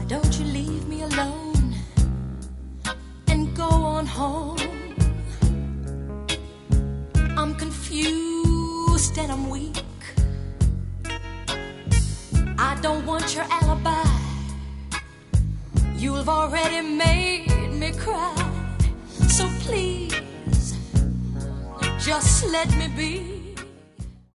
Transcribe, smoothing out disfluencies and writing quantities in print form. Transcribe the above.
don't you leave me alone and go on home? I'm confused and I'm weak. I don't want your alibi. You've already made me cry. So please, just let me be.